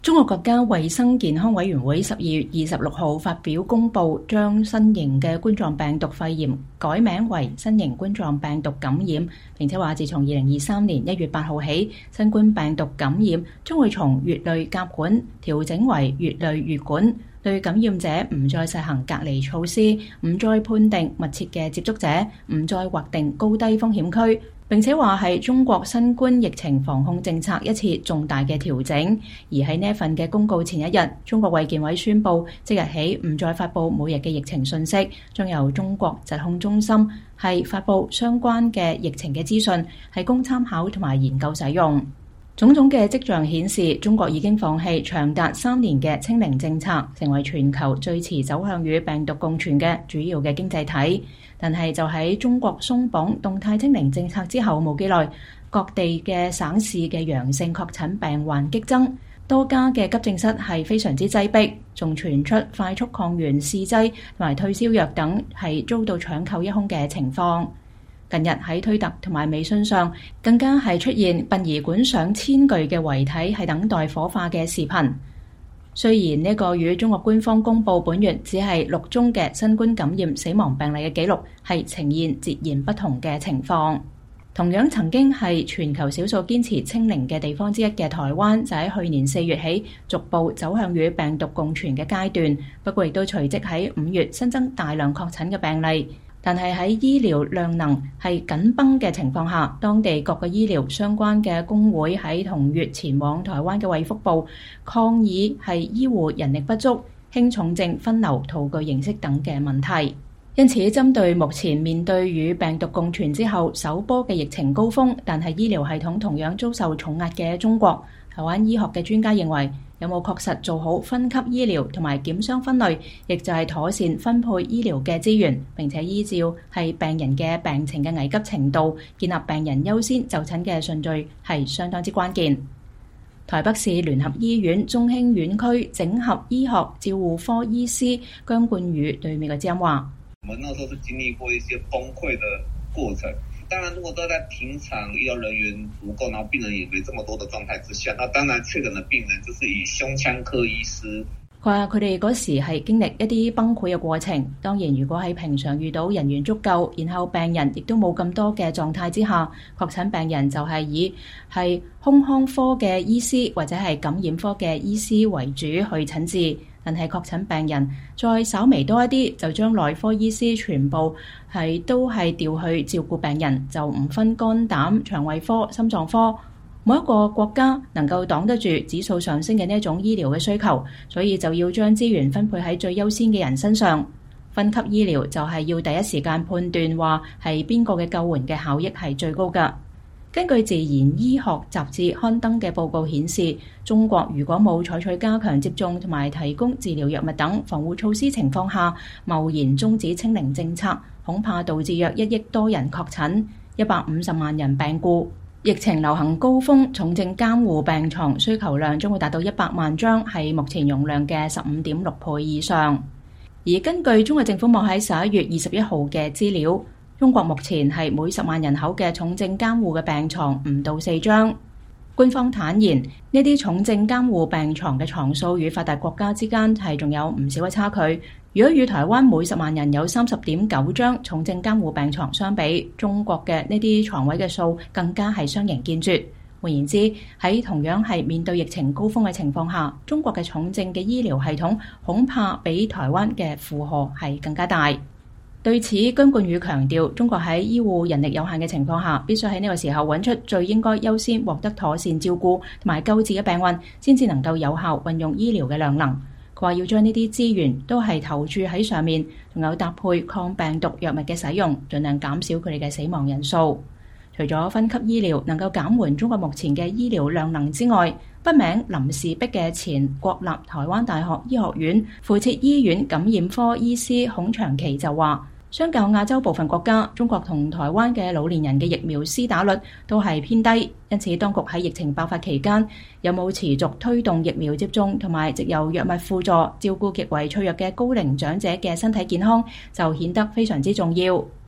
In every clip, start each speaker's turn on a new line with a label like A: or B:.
A: 中國國家衛生健康委員會12月26號發表公佈，將新型嘅冠狀病毒肺炎改名為新型冠狀病毒感染，並且話自從2023年1月8號起，新冠病毒感染將會從乙類甲管調整為乙類乙管，對感染者唔再實行隔離措施，唔再判定密切嘅接觸者，唔再劃定高低風險區。並且話係中國新冠疫情防控政策一次重大嘅調整。而喺呢一份嘅公告前一日，中國衛健委宣布即日起唔再發布每日嘅疫情信息，將由中國疾控中心係發布相關嘅疫情嘅資訊，係供參考同埋研究使用。種種嘅跡象顯示，中國已經放棄長達3年嘅清零政策，成為全球最遲走向與病毒共存嘅主要嘅經濟體。但係就喺中國鬆綁動態清零政策之後冇幾耐，各地嘅省市嘅陽性確診病患激增，多家嘅急症室係非常之擠迫，仲傳出快速抗原試劑同埋退燒藥等係遭到搶購一空嘅情況。近日喺推特同埋微信上，更加係出現殯儀館上千具嘅遺體係等待火化嘅視頻。雖然呢個與中國官方公佈本月只係6宗嘅新冠感染死亡病例嘅記錄係呈現截然不同嘅情況。同樣曾經係全球少數堅持清零嘅地方之一嘅台灣，就喺去年4月起逐步走向與病毒共存嘅階段。不過亦都隨即喺5月新增大量確診嘅病例。但係喺醫療量能係緊繃嘅情況下，當地各個醫療相關嘅工會喺同月前往台灣嘅衛福部抗議係醫護人力不足、輕重症分流徒具形式等嘅問題。因此，針對目前面對與病毒共存之後首波嘅疫情高峰，但係醫療系統同樣遭受重壓嘅中國，台灣醫學嘅專家認為，有冇確實做好分級醫療同埋檢傷分類，亦就係妥善分配醫療嘅資源，並且依照係病人嘅病情嘅危急程度，建立病人優先就診嘅順序，係相當之關鍵。台北市聯合醫院中興院區整合醫學照護科醫師姜冠宇對美國之音話：
B: 我們那時候是經歷過一些崩潰的過程。當然，如果都在平常醫療人員足夠，然後病人也沒這麼多的狀態之下，那當然確診的病人就是以胸腔科醫師。佢話
A: 佢哋嗰時係經歷一啲崩潰嘅過程。當然，如果喺平常遇到人員足夠，然後病人亦都冇咁多嘅狀態之下，確診病人就係以係胸腔科嘅醫師或者係感染科嘅醫師為主去診治。但係確診病人再稍微多一啲，就將內科醫師全部都係調去照顧病人，就唔分肝膽、腸胃科、心臟科。每一個國家能夠擋得住指數上升嘅呢一種醫療嘅需求，所以就要將資源分配喺最優先嘅人身上。分級醫療就係要第一時間判斷話係邊個嘅救援嘅效益係最高㗎。根據《自然醫學雜誌》刊登嘅報告顯示，中國如果冇採取加強接種同埋提供治療藥物等防護措施情況下，貿然終止清零政策，恐怕導致約1億多人確診，150萬人病故。疫情流行高峰，重症監護病床需求量將會達到100萬張，係目前容量嘅15.6倍以上。而根據中國政府網喺11月21號嘅資料，中國目前係每10萬人口嘅重症監護嘅病床唔到4張。官方坦言，呢啲重症監護病床嘅床數與發達國家之間係仲有唔少嘅差距。如果與台灣每10萬人有30.9張重症監護病床相比，中國嘅呢啲床位嘅數更加係相形見絀。換言之，喺同樣係面對疫情高峰嘅情況下，中國嘅重症嘅醫療系統恐怕比台灣嘅負荷係更加大。對此，姜冠宇強調，中國喺醫護人力有限嘅情況下，必須喺呢個時候揾出最應該優先獲得妥善照顧同埋救治嘅病患，先至能夠有效運用醫療嘅量能。佢話要將呢啲資源都係投注喺上面，仲有搭配抗病毒藥物嘅使用，盡量減少佢哋嘅死亡人數。除咗分級醫療能夠減緩中國目前嘅醫療量能之外，筆名林氏璧嘅前國立台灣大學醫學院附設醫院感染科醫師孔祥琪就話，相較亞洲部分國家，中國同台灣嘅老年人嘅疫苗施打率都係偏低，因此當局喺疫情爆發期間有冇持續推動疫苗接種同埋藉由藥物輔助照顧極為脆弱嘅高齡長者嘅身體健康，就顯得非常之重要。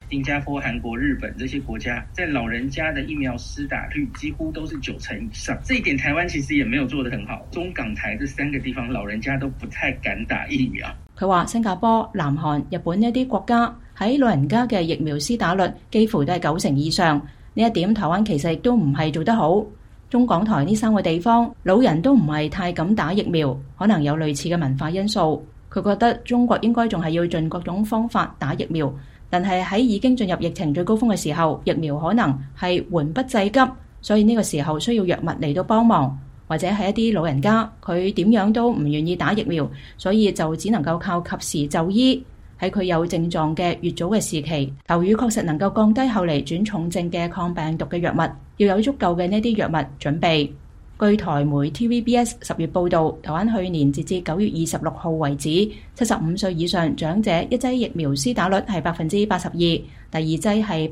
C: 新加坡、韓國、日本這些國家，在老人家的疫苗施打率幾乎都是90%以上。這一點台灣其實也沒有做得很好。中港台這3個地方，老人家都不太敢打疫苗。
A: 佢話新加坡、南韓、日本呢啲國家喺老人家嘅疫苗施打率幾乎都係90%以上。呢一點台灣其實亦都唔係做得好。中港台呢3個地方，老人都唔係太敢打疫苗，可能有類似嘅文化因素。佢覺得中國應該仲係要盡各種方法打疫苗。但係喺已經進入疫情最高峰嘅時候，疫苗可能係緩不濟急，所以呢個時候需要藥物嚟到幫忙，或者係一啲老人家佢點樣都唔願意打疫苗，所以就只能夠靠及時就醫。喺佢有症狀嘅越早嘅時期，投予確實能夠降低後嚟轉重症嘅抗病毒嘅藥物，要有足夠嘅呢啲藥物準備。據台媒 TVBS 10月報導，台灣去年截至9月26號為止，75歲以上長者一劑疫苗施打率係82%，第二劑係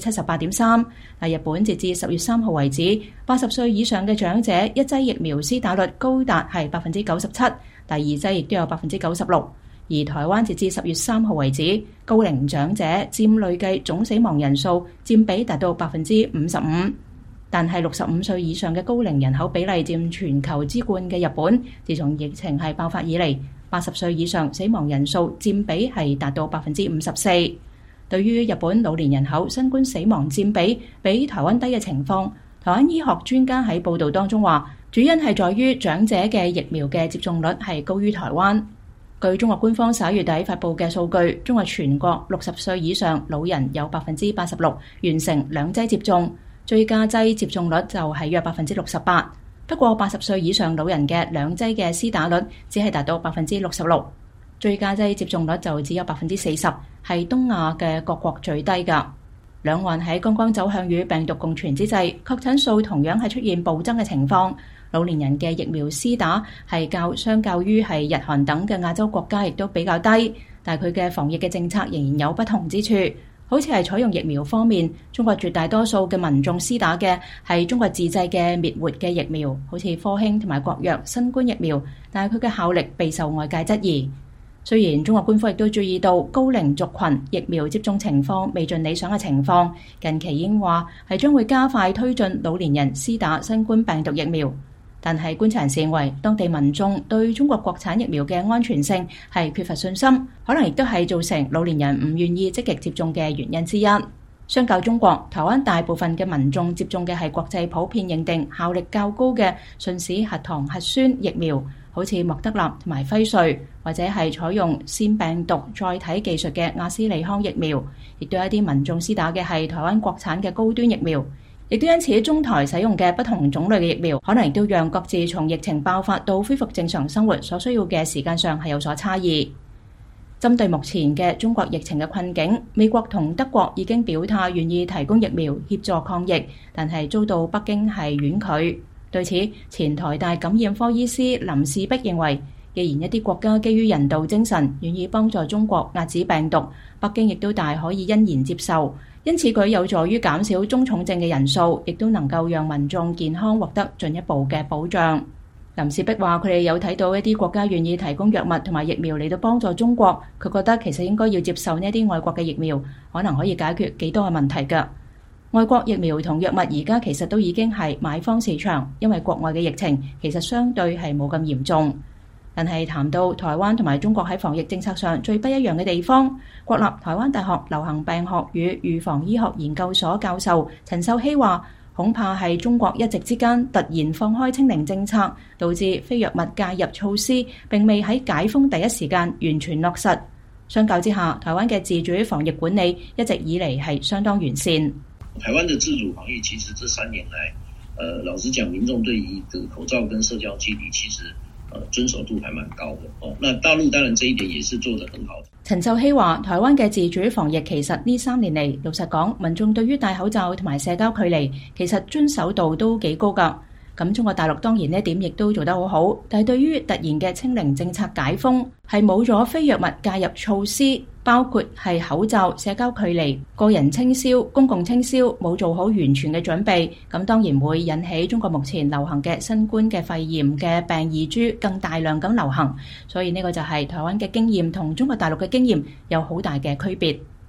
A: 78.3%。但日本截至10月3號為止，80歲以上嘅長者一劑疫苗施打率高達係97%，第二劑亦都有96%。而台灣截至10月3號為止，高齡長者佔累計總死亡人數佔比達到55%。但係65歲以上嘅高齡人口比例佔全球之冠嘅日本，自從疫情係爆發以嚟，80歲以上死亡人數佔比係達到54%。對於日本老年人口新冠死亡佔比比台灣低嘅情況，台灣醫學專家喺報導當中話，主因係在於長者嘅疫苗嘅接種率係高於台灣。據中國官方11月底發布嘅數據，中國全國60歲以上老人有86%完成2劑接種。追加劑接種率就係約68%，不過80歲以上老人嘅2劑嘅施打率只係達到66%，追加劑接種率就只有40%，係東亞嘅各國最低㗎。兩岸喺剛剛走向與病毒共存之際，確診數同樣係出現暴增嘅情況。老年人嘅疫苗施打係相較於係日韓等嘅亞洲國家亦都比較低，但係佢嘅防疫嘅政策仍然有不同之處。好似係採用疫苗方面，中國絕大多數嘅民眾施打嘅係中國自製嘅滅活嘅疫苗，好似科興同埋國藥新冠疫苗，但係佢嘅效力備受外界質疑。雖然中國官方亦都注意到高齡族群疫苗接種情況未盡理想嘅情況，近期已經話係將會加快推進老年人施打新冠病毒疫苗。但係觀察人士認為，當地民眾對中國國產疫苗嘅安全性係缺乏信心，可能亦都係造成老年人唔願意積極接種嘅原因之一。相較中國，台灣大部分嘅民眾接種嘅係國際普遍認定效力較高嘅信使核糖核酸疫苗，好似莫德納同埋輝瑞，或者係採用腺病毒載體技術嘅阿斯利康疫苗，亦都有一啲民眾施打嘅係台灣國產嘅高端疫苗。亦都因此，中台使用嘅不同種類嘅疫苗，可能亦都讓各自從疫情爆發到恢復正常生活所需要嘅時間上係有所差異。針對目前嘅中國疫情嘅困境，美國同德國已經表態願意提供疫苗協助抗疫，但係遭到北京係婉拒。對此，前台大感染科醫師林士璧認為，既然一啲國家基於人道精神願意幫助中國遏止病毒，北京亦都大可以欣然接受。因此佢有助於減少中重症嘅人數，亦都能夠讓民眾健康獲得進一步嘅保障。林士璧話：佢哋有睇到一啲國家願意提供藥物同埋疫苗嚟到幫助中國，佢覺得其實應該要接受呢啲外國嘅疫苗，可能可以解決幾多嘅問題㗎。外國疫苗同藥物而家其實都已經係買方市場，因為國外嘅疫情其實相對係冇咁嚴重。但係談到台灣同埋中國喺防疫政策上最不一樣嘅地方，國立台灣大學流行病學與預防醫學研究所教授陳秀熙話，恐怕係中國一夕之間突然放開清零政策，導致非藥物介入措施並未喺解封第一時間完全落實。相較之下，台灣嘅自主防疫管理一直以嚟係相當完善。
D: 台灣的自主防疫其實這3年來，老實講，民眾對於這個口罩跟社交距離其實遵守度還蠻高的哦。那大陸當然這一點也是做得很好。
A: 陳秀熙話：台灣嘅自主防疫其實呢3年嚟，老實講，民眾對於戴口罩同埋社交距離其實遵守度都幾高㗎。咁中國大陸當然呢一點亦都做得好好，但係對於突然嘅清零政策解封，係冇咗非藥物介入措施，包括係口罩、社交距離、個人清消、公共清消，冇做好完全嘅準備，咁當然會引起中國目前流行嘅新冠嘅肺炎嘅病異株更大量咁流行。所以呢個就係台灣嘅經驗同中國大陸嘅經驗有好大嘅區別。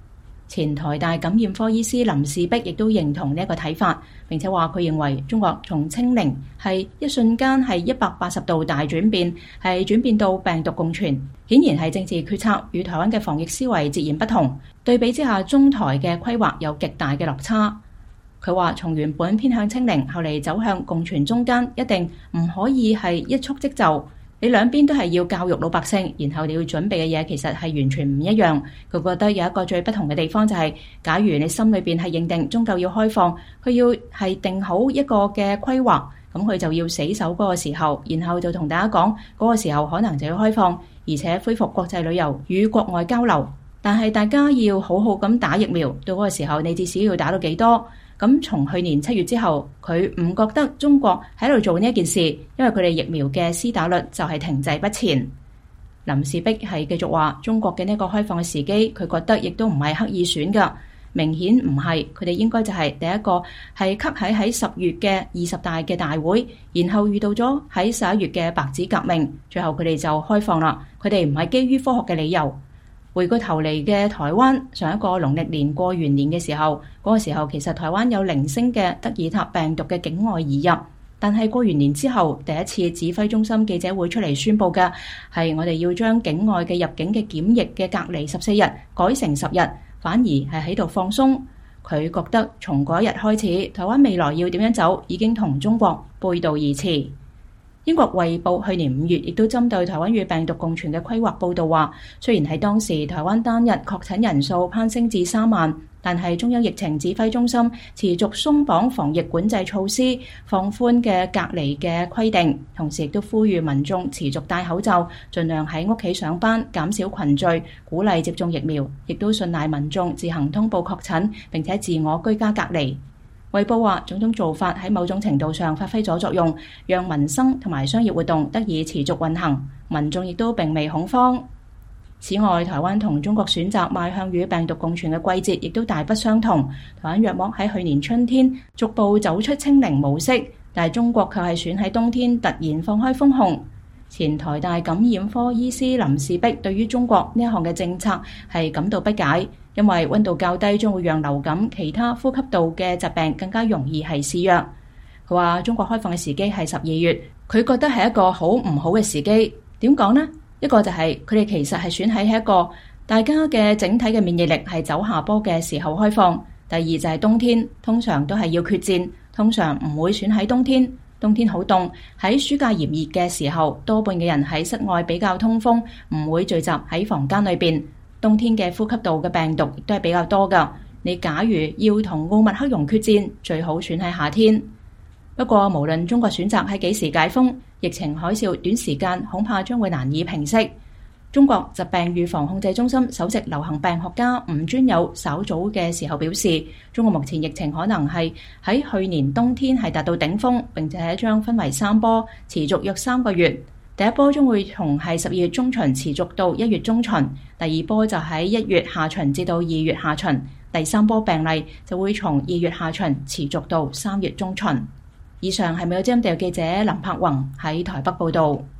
A: 前台大感染科醫師林士璧亦都認同呢一個睇法，並且話佢認為中國從清零係一瞬間係180度大轉變，係轉變到病毒共存，顯然係政治決策與台灣嘅防疫思維截然不同。對比之下，中台嘅規劃有極大嘅落差。佢話從原本偏向清零，後嚟走向共存中間，一定唔可以係一蹴即就。你兩邊都係要教育老百姓，然後你要準備嘅嘢其實係完全唔一樣。佢覺得有一個最不同嘅地方就係，假如你心裏邊係認定終究要開放，佢要係定好一個嘅規劃，咁佢就要死守嗰個時候，然後就同大家講嗰個時候可能就要開放，而且恢復國際旅遊與國外交流。但係大家要好好咁打疫苗，到嗰個時候你至少要打到幾多？咁從去年7月之後，佢唔覺得中國喺度做呢一件事，因為佢哋疫苗嘅施打率就係停滯不前。林士璧係繼續話，中國嘅呢個開放嘅時機，佢覺得亦都唔係刻意選㗎，明顯唔係，佢哋應該就係第一個係刻喺10月嘅20大嘅大會，然後遇到咗喺11月嘅白紙革命，最後佢哋就開放啦。佢哋唔係基於科學嘅理由。回過頭嚟嘅台灣，上一個農曆年過完年嘅時候，嗰個時候其實台灣有零星嘅德爾塔病毒嘅境外移入，但係過完年之後，第一次指揮中心記者會出嚟宣佈嘅係我哋要將境外嘅入境嘅檢疫嘅隔離14日改成10日，反而係喺度放鬆。佢覺得從嗰一日開始，台灣未來要點樣走已經同中國背道而馳。英國衛報去年5月亦都針對台灣與病毒共存嘅規劃報導話，雖然喺當時台灣單日確診人數攀升至3萬，但係中央疫情指揮中心持續鬆綁防疫管制措施，放寬嘅隔離嘅規定，同時亦都呼籲民眾持續戴口罩，盡量喺屋企上班，減少群聚，鼓勵接種疫苗，亦都信賴民眾自行通報確診並且自我居家隔離。衛報話，種種做法喺某種程度上發揮咗作用，讓民生同埋商業活動得以持續運行，民眾亦都並未恐慌。此外，台灣同中國選擇邁向與病毒共存嘅季節亦都大不相同。台灣約莫喺去年春天逐步走出清零模式，但係中國卻係選喺冬天突然放開封控。前台大感染科醫師林士璧對於中國呢一項嘅政策係感到不解，因為溫度較低將會讓流感、其他呼吸道嘅疾病更加容易係肆虐。佢話中國開放嘅時機係12月，佢覺得係一個好唔好嘅時機。點講呢？一個就係佢哋其實係選喺一個大家嘅整體嘅免疫力係走下坡嘅時候開放。第二就係冬天，通常都係要決戰，通常唔會選喺冬天。冬天好凍，喺暑假炎熱嘅時候，多半嘅人喺室外比較通風，唔會聚集喺房間裏邊。冬天嘅呼吸道嘅病毒亦都係比較多㗎。你假如要同奧密克戎決戰，最好選喺夏天。不過無論中國選擇喺幾時解封，疫情海嘯短時間恐怕將會難以平息。中國疾病預防控制中心首席流行病學家吳尊友稍早嘅時候表示，中國目前疫情可能係喺去年冬天係達到頂峰，並且將分為3波，持續約3個月。第一波將會從係12月中旬持續到1月中旬，第二波就喺1月下旬至到2月下旬，第3波病例就會從2月下旬持續到3月中旬。以上係美國之音地記者林柏宏喺台北報導。